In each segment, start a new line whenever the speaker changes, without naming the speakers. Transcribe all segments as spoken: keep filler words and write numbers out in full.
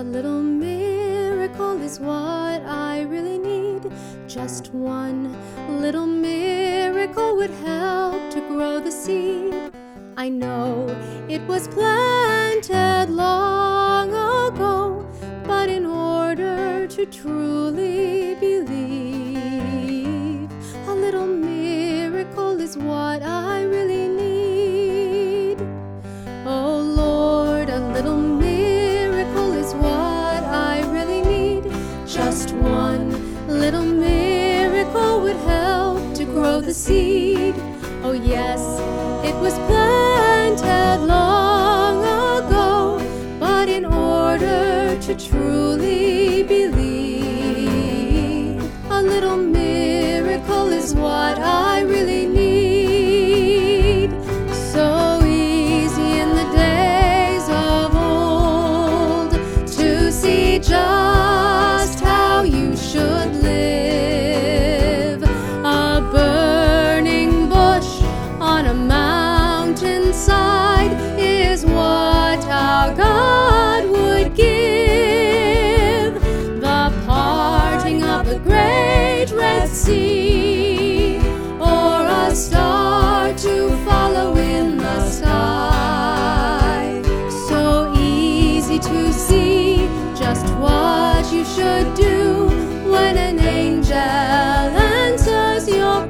little miracle is what I really need. Just one little miracle would help to grow the seed. I know it was planted long ago, but in order to truly believe, a little miracle is what I really need. Oh Lord, a little miracle is what I really need. Just one little miracle would help to grow the seed. Oh yes, it was planted long ago, but in order to truly believe, a little miracle is what I really need. So easy in the days of old to see just how you should live. A burning bush on a mountainside is what our God would give. The parting of the great Red Sea, or a star to follow in the sky. So easy to see just what you should do when an angel answers your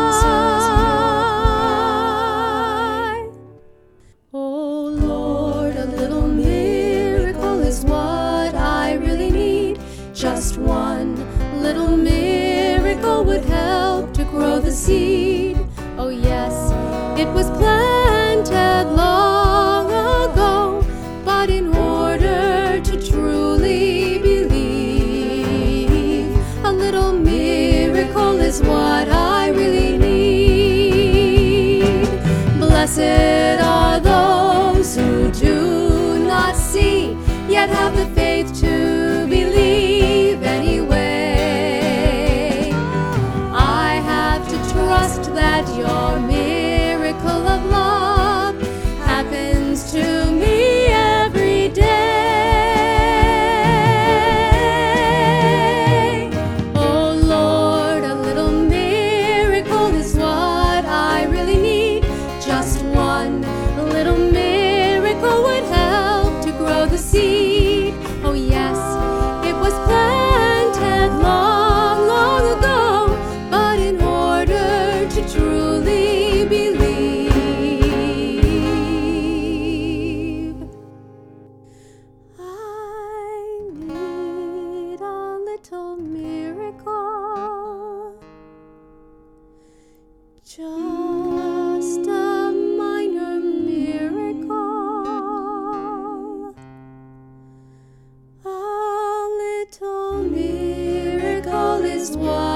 cry. Oh Lord, a little miracle is what I really need. Just one little miracle would help to grow the seed. Oh yes, it was planted long ago, but in order to truly believe, a little miracle is what I really need. Blessed are those who do not see, yet have the faith to believe anyway. I have to trust that your miracle of love happens to me every day. Oh Lord, a little miracle is what I really need. Just one little miracle would help to grow the seed. Oh yes, it was planted long, long ago, but in order to truly believe, I need a little miracle. Just a minor miracle. A little miracle is what